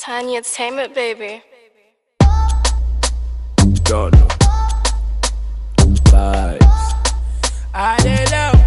Tiny Entertainment, baby. Don't know. Vibes. I did love.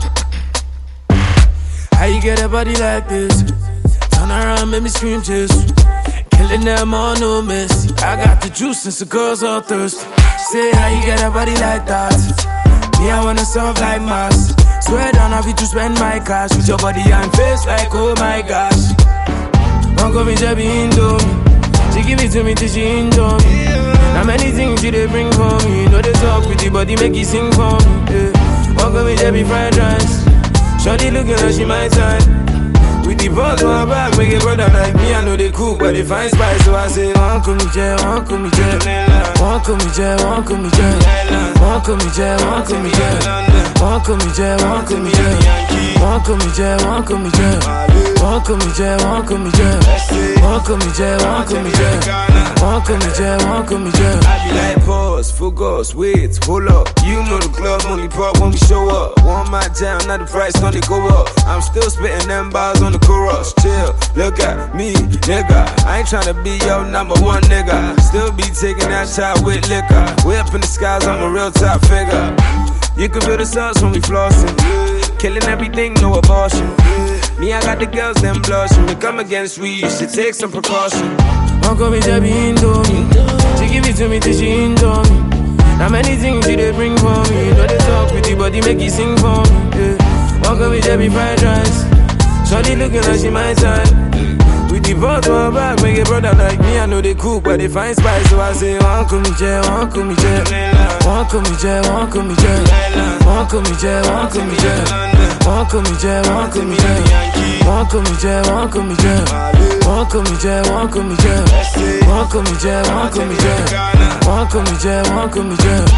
How you get a body like this? Turn around, make me scream just. Killing them all, no miss. I got the juice since the girls all thirsty. Say how you get a body like that? Me, I wanna soft like Mars. Swear down, I'll be to spend my cash with your body and face like, oh my gosh. Uncle me just be into me. She give it to me till she enjoy me. Now many things she they bring for me. You know they talk with the body, make it sing for me. Uncle me just be fried rice. Shorty looking like she my type. With the balls on her back, make a brother like me. I know they cook, but they find spice. So I say, Uncle me jet, Uncle me jet. Uncle me jet, Uncle me jet. Uncle me jet, Uncle me jet. Uncle me jet, Uncle me jet. Uncle me jet, Uncle me jet. Uncle me jet, Uncle me jet. Uncle me jet, Uncle me jet. Uncle me jet, Uncle me jet. I be like pause, focus, wait, hold up. You know the club only pop when we show up. Want my jam, now the price gonna go up. I'm still spitting them bars on the chorus. Chill, look at me, nigga. I ain't tryna be your number one nigga. Still be taking that shot with liquor. Way up in the skies, I'm a real top figure. You can feel the sauce when we flossing. Killing everything, no abortion. Me, I got the girls, them blushing. We come against we, you should take some precaution. Uncle me just be into me. She give it to me till she enjoy me. Now many things she they bring for me. You know they talk with the body, make it sing for me. Uncle me just be fried rice. Shorty looking like she my type. With the balls on her back, make a brother like me. I know they cook, but they find spice. So I say, Uncle me jet, Uncle me jet. Uncle me jet, Uncle me jet. Uncle me jet, Uncle me jet. Uncle me jet, Uncle me jet. Uncle me jet, Uncle me jet. Uncle me jet, Uncle me jet. Uncle me jet, Uncle me jet. Uncle me jet, Uncle me jet.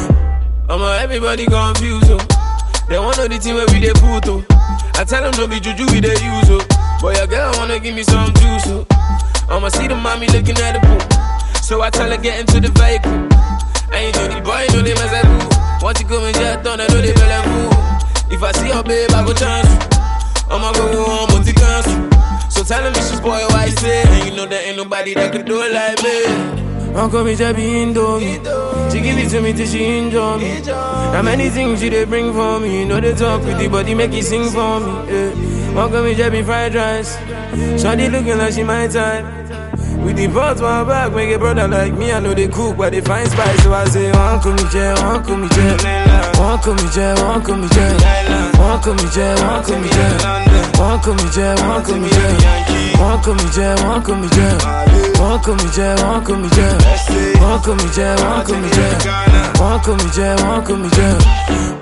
Everybody confused, oh. They want know the team where we they put, oh. I tell them don't be juju we they use, oh. Boy, your girl wanna give me some juice, oh. I'ma see the mommy looking at the pool. So I tell her get into the vehicle. I ain't know the boy, know they mess at who. Once you come and jet on, I know they feel like fool. If I see her babe, I go chance you. I'ma go home, multi-cancel. So tell him it's just boy, what I say. And you know there ain't nobody that can do it like me. Uncle me just be into me. She give it to me till she enjoy me. Now many things she they bring for me. You know they talk with the body, make it sing for me. Uncle me just be fried rice. Shorty looking like she my type. With the balls on her back, make a brother like me. I know they cook, but they find spice. So I say, Uncle me jet, Uncle me jet. Uncle me jet, Uncle me jet. Uncle me jet, Uncle me jet. Uncle me jet, Uncle me jet. Uncle me jet, Uncle me jet. Uncle me jet, Uncle me jet. Uncle me jet, Uncle me jet. Uncle me jet, Uncle me jet.